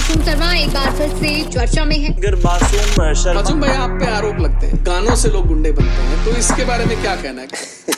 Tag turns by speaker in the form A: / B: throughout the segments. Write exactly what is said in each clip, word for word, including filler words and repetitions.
A: मासूम शर्मा एक बार फिर से चर्चा में है।
B: अगर मासूम शर्मा
C: मासूम भाई आप पे आरोप लगते हैं गानों से लोग गुंडे बनते हैं, तो इसके बारे में क्या कहना है?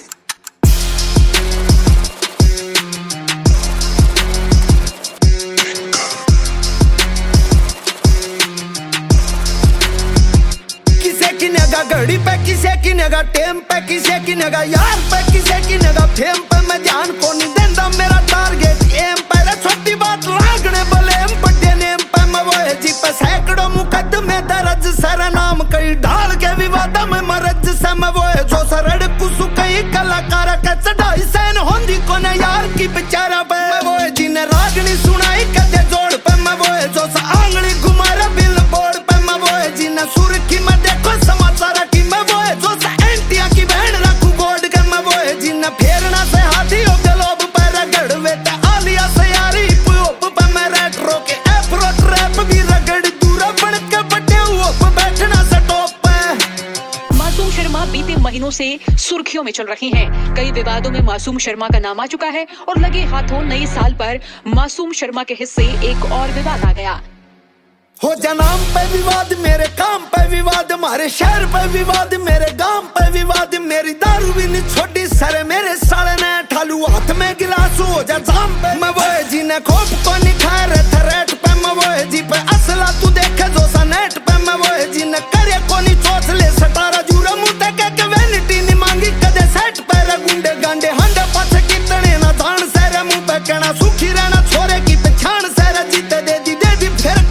D: घड़ी पे किसे की नगा टेम पे किसे की नगा यार पे किसे की नगा फेम पे मैं ध्यान को नहीं देता मेरा टारगेट एम पे छोटी बात लागने बोले एम बड़े नेम पे मैं वो है जी पे सैकड़ों मुकदमे दर्ज सारा नाम कई ढाल के विवाद में मरज से मैं वो है जो सरड़ कुसु कई कलाकार का चढ़ाई सैन होंदी को न यार की बेचारा पे मैं वो है जी ने रागनी सुनाई कदे जोड़ पे मैं वो है जो सा आंगली घुमारा बिल बोर्ड पे मैं वो है जी ने सुर्खी में देखो समाचार की मैं वो है जो सा एंटिया की बहन रखू गोड के मैं वो है जी ने फेरना से हाथी हो गलोब पर गड़वे ते आलिया से यारी पोप पे मैं रेट रोके एप्रो ट्रैप भी रगड़ दूरा बन के बटे ऊप बैठना से टॉप पे।
E: मासूम शर्मा बीते महीनों से सुर्खियों में चल रही हैं। कई विवादों में मासूम शर्मा का नाम आ चुका है और लगे हाथों नए साल पर मासूम शर्मा के हिस्से एक और विवाद आ गया।
D: हो जनाम पे विवाद मेरे काम पे विवाद हमारे शहर पे विवाद मेरे गांव पे विवाद मेरी दारू भी नहीं छोटी सर मेरे साले ने ठालू हाथ में गिलास हो जा जाम पे मैं वो जी ने खोप को नहीं खा रहे थे रेट पे मैं वो जी पे असला तू देखे जो सा नेट पे मैं वो जी ने करे को नहीं चोच ले सतारा जूरा मुंह तक के वैनिटी नहीं मांगी कदे सेट पे गुंडे गांडे हंडे पाछे कितने ना जान सर मुंह पे कहना सुखी रहना छोरे की पहचान सर जीते दे दी दे दी फिर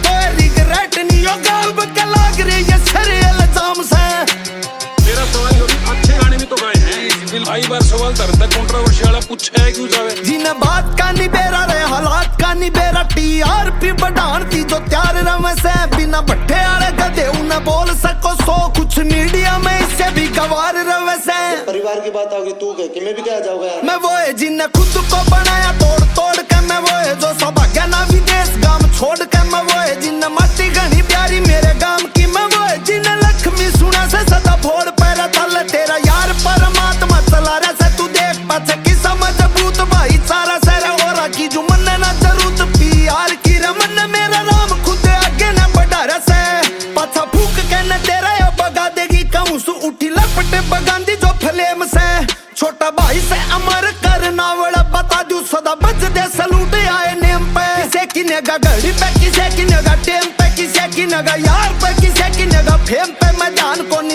C: भाई बार सवाल तरता कंट्रोवर्शियल पूछा है क्यों जावे
D: जिन्हें बात का नहीं बेरा रहे हालात का नहीं बेरा टीआरपी बढ़ान थी जो त्यार रवे से बिना भट्टे आले गधे उन्हें बोल सको सो कुछ मीडिया में इससे भी गवार रवे से
B: परिवार की बात होगी तू कह कि मैं भी क्या जाऊंगा
D: मैं वो है जिन्हें खुद को बनाया तोड़ तोड़ के मैं वो है जो सौभाग्य ना विदेश गांव छोड़ के मैं वो है जिन्हें मट्टी घनी प्यारी मेरे गांव की मैं वो है जिन्हें लक्ष्मी सुना से सदा फोड़ पैरा तल तेरा यार परमात्मा चला रहा से तू देख पाछे की समझ भूत भाई सारा सर और की जो मन ना जरूरत प्यार की रमन मेरा नाम खुद आगे ना बढ़ा रहा से पाछा फूक के न तेरा या बगा देगी कहूं सु उठी लपट बगांदी जो फ्लेम से छोटा भाई से अमर करना वड़ा बता दू सदा बज दे सलूट आए नेम पे किसे की नगा घड़ी पे किसे की नगा टेम पे किसे की नगा यार पे किसे की नगा फेम पे मैं जान को